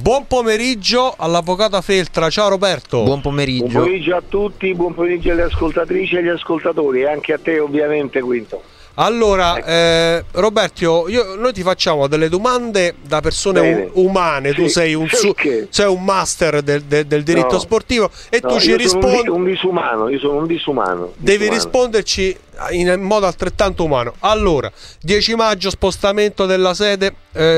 Buon pomeriggio all'avvocato Feltra. Ciao Roberto. Buon pomeriggio. Buon pomeriggio a tutti, buon pomeriggio alle ascoltatrici e agli ascoltatori, e anche a te ovviamente, Quinto. Allora, Roberto, noi ti facciamo delle domande da persone umane. Sì, tu sei un master del diritto sportivo e tu ci rispondi. Io sono un disumano. Devi risponderci in modo altrettanto umano. Allora, 10 maggio spostamento della sede,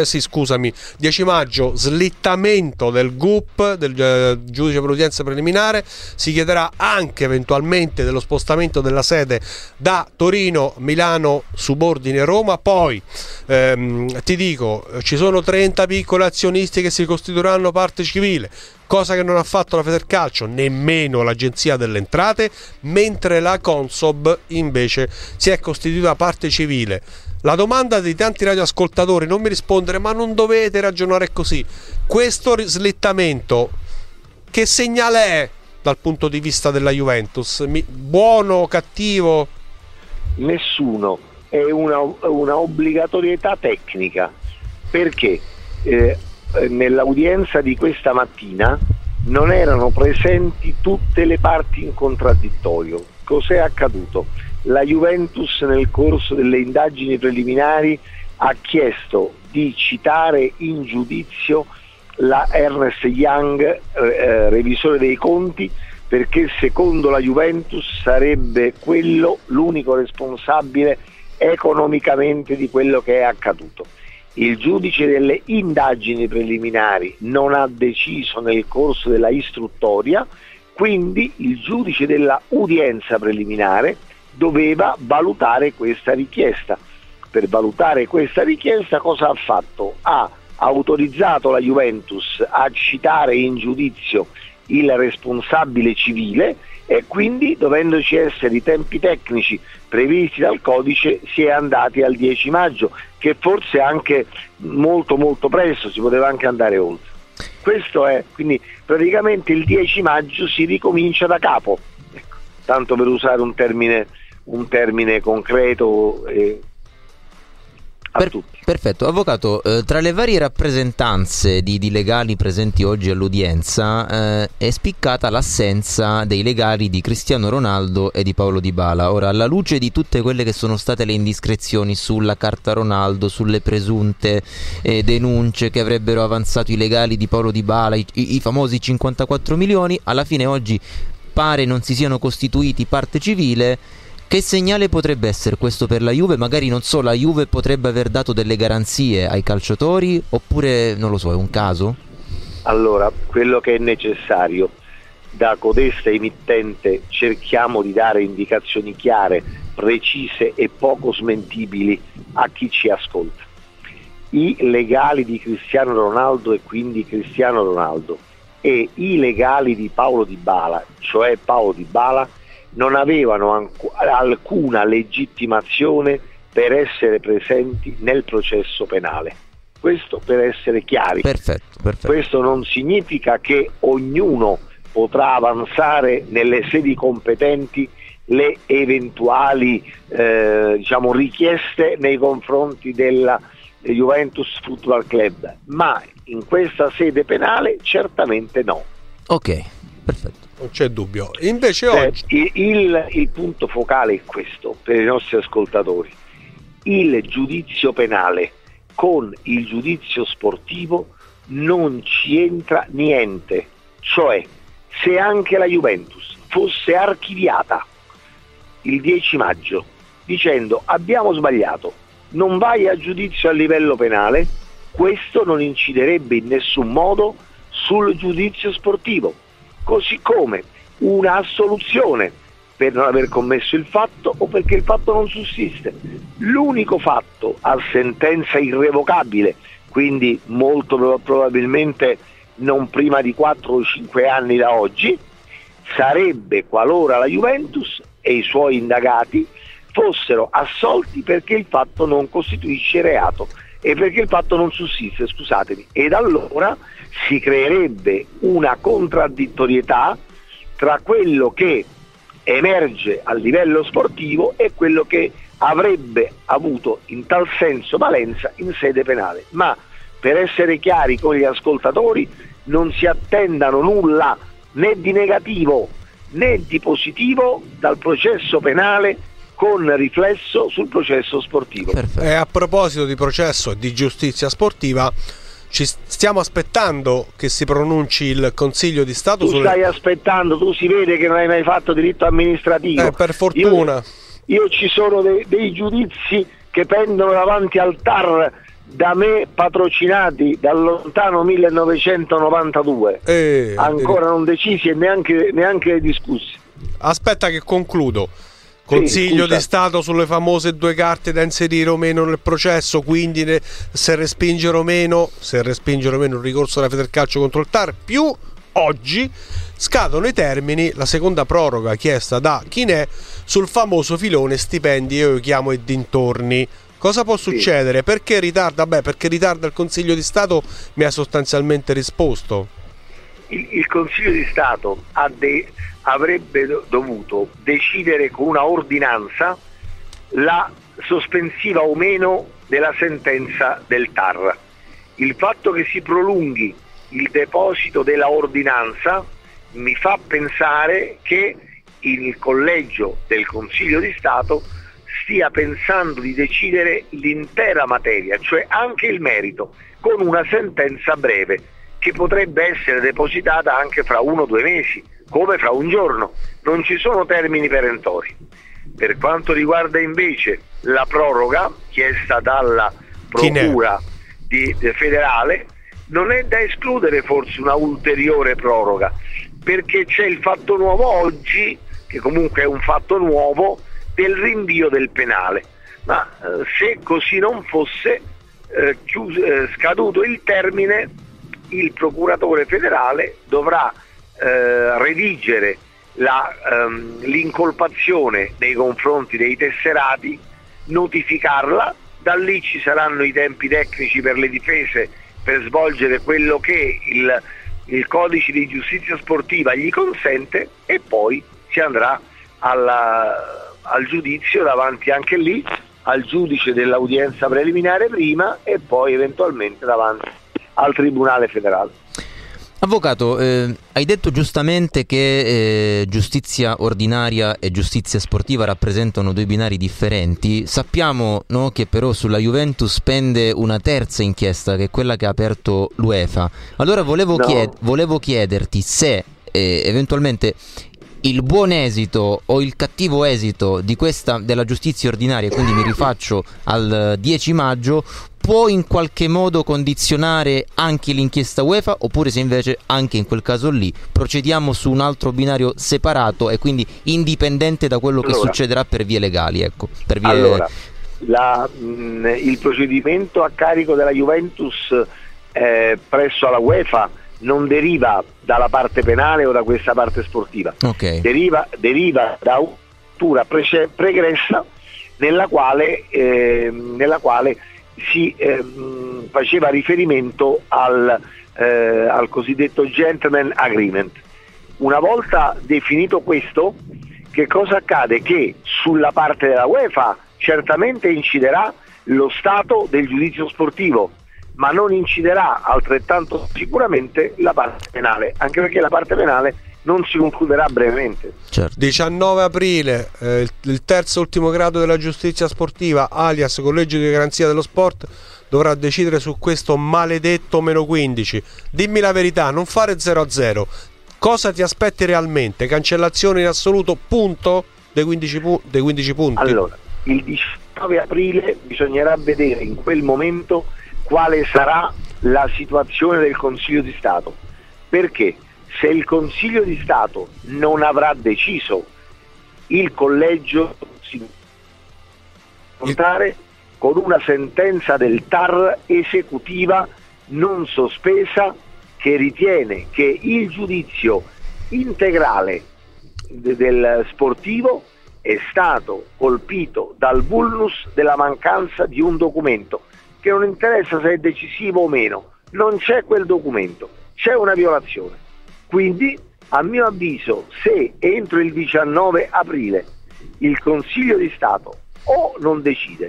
10 maggio slittamento del GUP, del giudice per l'udienza preliminare. Si chiederà anche eventualmente dello spostamento della sede da Torino, Milano, subordine Roma. Poi ti dico, ci sono 30 piccoli azionisti che si costituiranno parte civile, cosa che non ha fatto la Federcalcio, nemmeno l'Agenzia delle Entrate, mentre la Consob invece si è costituita parte civile. La domanda di tanti radioascoltatori, non mi rispondere, ma non dovete ragionare così. Questo slittamento che segnale è dal punto di vista della Juventus? Buono o cattivo? Nessuno, è una obbligatorietà tecnica, perché nell'udienza di questa mattina non erano presenti tutte le parti in contraddittorio. Cos'è accaduto? La Juventus nel corso delle indagini preliminari ha chiesto di citare in giudizio la Ernst Young, revisore dei conti, perché secondo la Juventus sarebbe quello l'unico responsabile economicamente di quello che è accaduto. Il giudice delle indagini preliminari non ha deciso nel corso della istruttoria, quindi il giudice della udienza preliminare doveva valutare questa richiesta. Per valutare questa richiesta cosa ha fatto? Ha autorizzato la Juventus a citare in giudizio il responsabile civile e quindi, dovendoci essere i tempi tecnici previsti dal codice, si è andati al 10 maggio, che forse anche molto presto, si poteva anche andare oltre. Questo è, quindi praticamente il 10 maggio si ricomincia da capo, ecco, tanto per usare un termine concreto a tutti. Perfetto. Avvocato, tra le varie rappresentanze di legali presenti oggi all'udienza è spiccata l'assenza dei legali di Cristiano Ronaldo e di Paolo Dybala. Ora, alla luce di tutte quelle che sono state le indiscrezioni sulla carta Ronaldo, sulle presunte denunce che avrebbero avanzato i legali di Paolo Dybala, i famosi 54 milioni, alla fine oggi pare non si siano costituiti parte civile. Che segnale potrebbe essere questo per la Juve? Magari, non so, la Juve potrebbe aver dato delle garanzie ai calciatori, oppure, non lo so, è un caso? Allora, quello che è necessario, da codesta emittente cerchiamo di dare indicazioni chiare, precise e poco smentibili a chi ci ascolta. I legali di Cristiano Ronaldo, e quindi Cristiano Ronaldo, e i legali di Paolo Dybala, cioè Paolo Dybala, non avevano alcuna legittimazione per essere presenti nel processo penale. Questo per essere chiari. Perfetto. Questo non significa che ognuno potrà avanzare nelle sedi competenti le eventuali richieste nei confronti della Juventus Football Club, ma in questa sede penale certamente no. Ok, perfetto. Non c'è dubbio. Invece oggi il punto focale è questo per i nostri ascoltatori: il giudizio penale con il giudizio sportivo non ci entra niente. Cioè, se anche la Juventus fosse archiviata il 10 maggio dicendo abbiamo sbagliato, non vai a giudizio a livello penale, questo non inciderebbe in nessun modo sul giudizio sportivo. Così come una assoluzione per non aver commesso il fatto o perché il fatto non sussiste. L'unico fatto a sentenza irrevocabile, quindi molto probabilmente non prima di 4 o 5 anni da oggi, sarebbe qualora la Juventus e i suoi indagati fossero assolti perché il fatto non costituisce reato e perché il fatto non sussiste, scusatemi, ed allora si creerebbe una contraddittorietà tra quello che emerge a livello sportivo e quello che avrebbe avuto in tal senso valenza in sede penale. Ma per essere chiari con gli ascoltatori, non si attendano nulla né di negativo né di positivo dal processo penale con riflesso sul processo sportivo. E a proposito di processo e di giustizia sportiva, ci stiamo aspettando che si pronunci il Consiglio di Stato. Stai aspettando, tu si vede che non hai mai fatto diritto amministrativo. Per fortuna. Io ci sono dei giudizi che pendono davanti al TAR da me patrocinati dal lontano 1992, ancora non decisi e neanche discussi. Aspetta che concludo. Consiglio di Stato sulle famose 2 carte da inserire o meno nel processo, quindi se respingere o meno il ricorso alla Federcalcio contro il TAR, più oggi scadono i termini, la seconda proroga chiesta da Chinè sul famoso filone stipendi, io chiamo e dintorni. Cosa può succedere? Perché ritarda? Perché ritarda il Consiglio di Stato, mi ha sostanzialmente risposto. Il Consiglio di Stato avrebbe dovuto decidere con una ordinanza la sospensiva o meno della sentenza del TAR. Il fatto che si prolunghi il deposito della ordinanza mi fa pensare che il collegio del Consiglio di Stato stia pensando di decidere l'intera materia, cioè anche il merito, con una sentenza breve che potrebbe essere depositata anche fra 1 o 2 mesi, come fra un giorno. Non ci sono termini perentori. Per quanto riguarda invece la proroga chiesta dalla Procura federale, non è da escludere forse una ulteriore proroga, perché c'è il fatto nuovo oggi, che comunque è un fatto nuovo, del rinvio del penale. Ma se così non fosse, scaduto il termine, il procuratore federale dovrà redigere l'incolpazione nei confronti dei tesserati, notificarla, da lì ci saranno i tempi tecnici per le difese per svolgere quello che il codice di giustizia sportiva gli consente, e poi si andrà al giudizio davanti anche lì al giudice dell'udienza preliminare prima e poi eventualmente davanti al Tribunale federale. Avvocato, hai detto giustamente che giustizia ordinaria e giustizia sportiva rappresentano 2 binari differenti. Sappiamo, no, che però sulla Juventus pende una terza inchiesta, che è quella che ha aperto l'UEFA. Allora volevo chiederti se eventualmente il buon esito o il cattivo esito di questa della giustizia ordinaria, quindi mi rifaccio al 10 maggio, può in qualche modo condizionare anche l'inchiesta UEFA, oppure se invece anche in quel caso lì procediamo su un altro binario separato e quindi indipendente da quello che succederà per vie legali, ecco, per vie... Allora, il procedimento a carico della Juventus presso la UEFA non deriva dalla parte penale o da questa parte sportiva, deriva da un'apertura pregressa nella quale si faceva riferimento al cosiddetto gentleman agreement. Una volta definito questo, che cosa accade? Che sulla parte della UEFA certamente inciderà lo stato del giudizio sportivo, ma non inciderà altrettanto sicuramente la parte penale, anche perché la parte penale non si concluderà brevemente. 19 aprile il terzo ultimo grado della giustizia sportiva, alias Collegio di Garanzia dello Sport, dovrà decidere su questo maledetto -15. Dimmi la verità, non fare 0-0. Cosa ti aspetti realmente? Cancellazione in assoluto, punto? Dei 15 punti? Allora, il 19 aprile bisognerà vedere in quel momento quale sarà la situazione del Consiglio di Stato, perché se il Consiglio di Stato non avrà deciso, il collegio si incontrare con una sentenza del TAR esecutiva non sospesa, che ritiene che il giudizio integrale del sportivo è stato colpito dal vulnus della mancanza di un documento, che non interessa se è decisivo o meno, non c'è quel documento, c'è una violazione. Quindi, a mio avviso, se entro il 19 aprile il Consiglio di Stato o non decide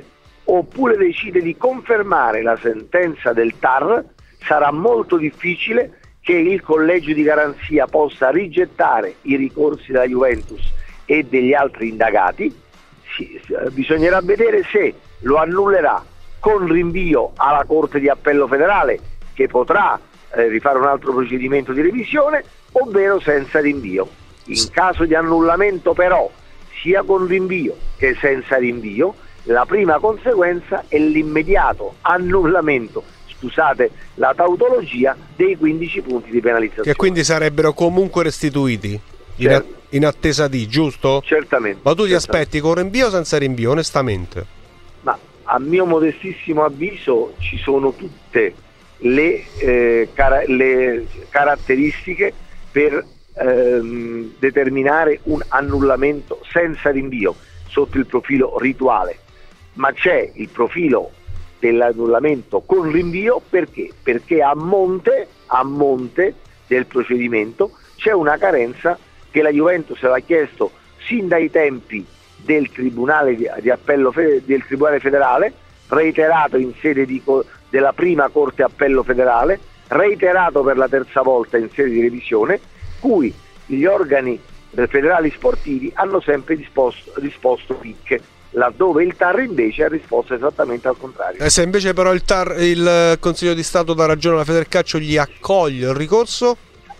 oppure decide di confermare la sentenza del TAR, sarà molto difficile che il collegio di garanzia possa rigettare i ricorsi della Juventus e degli altri indagati. Bisognerà vedere se lo annullerà con rinvio alla Corte di Appello Federale, che potrà rifare un altro procedimento di revisione, ovvero senza rinvio. In caso di annullamento però, sia con rinvio che senza rinvio, la prima conseguenza è l'immediato annullamento, scusate la tautologia, dei 15 punti di penalizzazione. Che quindi sarebbero comunque restituiti in attesa di, giusto? Certamente. Ma tu ti aspetti con rinvio o senza rinvio, onestamente? Ma a mio modestissimo avviso ci sono tutte le caratteristiche per determinare un annullamento senza rinvio sotto il profilo rituale, ma c'è il profilo dell'annullamento con rinvio perché a monte del procedimento c'è una carenza che la Juventus aveva chiesto sin dai tempi del Tribunale di Appello del Tribunale Federale, reiterato in sede della prima Corte Appello Federale, reiterato per la terza volta in sede di revisione, cui gli organi federali sportivi hanno sempre risposto picche, laddove il TAR invece ha risposto esattamente al contrario. E se invece però il Consiglio di Stato dà ragione alla Federcalcio, gli accoglie il ricorso?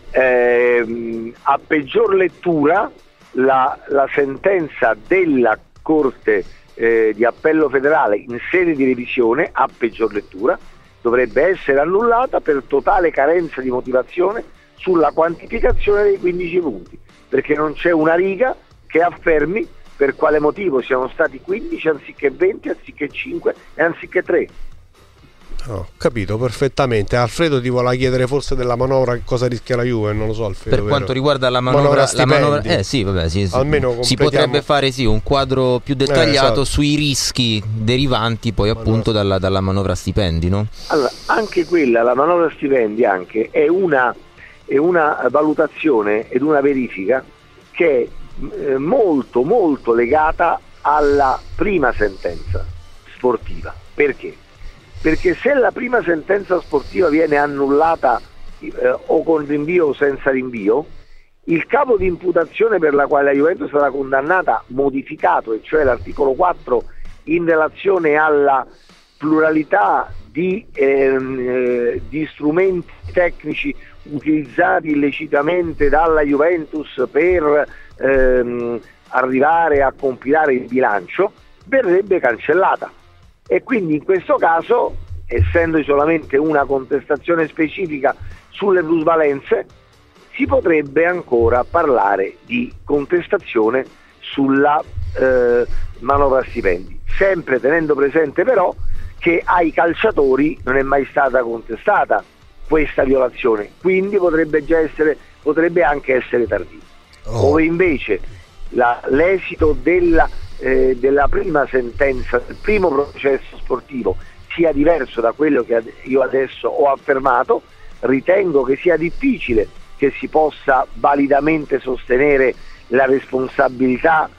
A peggior lettura la sentenza della Corte di Appello Federale in sede di revisione, a peggior lettura, dovrebbe essere annullata per totale carenza di motivazione sulla quantificazione dei 15 punti, perché non c'è una riga che affermi per quale motivo siano stati 15 anziché 20, anziché 5 e anziché 3. Ho capito perfettamente. Alfredo ti vuole chiedere forse della manovra, che cosa rischia la Juve, non lo so Alfredo. Per quanto riguarda la manovra sì, vabbè, sì. Almeno si potrebbe fare un quadro più dettagliato sui rischi derivanti poi appunto dalla manovra stipendi, no? Allora, anche quella, la manovra stipendi anche è una valutazione ed una verifica che è molto molto legata alla prima sentenza sportiva. Perché? Perché se la prima sentenza sportiva viene annullata o con rinvio o senza rinvio, il capo di imputazione per la quale la Juventus sarà condannata modificato, e cioè l'articolo 4 in relazione alla pluralità di strumenti tecnici utilizzati illecitamente dalla Juventus per arrivare a compilare il bilancio, verrebbe cancellata. E quindi in questo caso, essendo solamente una contestazione specifica sulle plusvalenze, si potrebbe ancora parlare di contestazione sulla manovra stipendi, sempre tenendo presente però che ai calciatori non è mai stata contestata questa violazione, quindi potrebbe anche essere tardiva. Ove invece l'esito della prima sentenza, del primo processo sportivo sia diverso da quello che io adesso ho affermato, ritengo che sia difficile che si possa validamente sostenere la responsabilità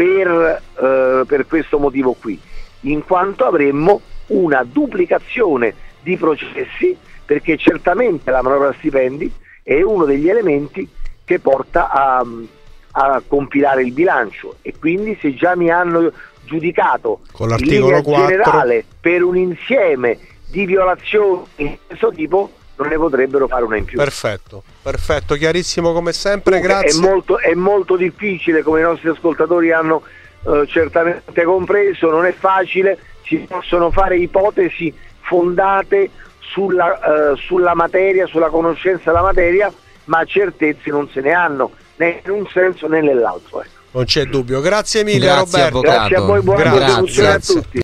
per questo motivo qui, in quanto avremmo una duplicazione di processi, perché certamente la manovra stipendi è uno degli elementi che porta a compilare il bilancio, e quindi se già mi hanno giudicato con l'articolo 4 generale per un insieme di violazioni di questo tipo, non ne potrebbero fare una in più. Perfetto, chiarissimo come sempre. Grazie. È molto difficile, come i nostri ascoltatori hanno certamente compreso, non è facile, si possono fare ipotesi fondate sulla materia, sulla conoscenza della materia, ma certezze non se ne hanno, né in un senso né nell'altro. Non c'è dubbio. Grazie mille, Grazie, Roberto. Grazie a voi, buona continuazione a tutti.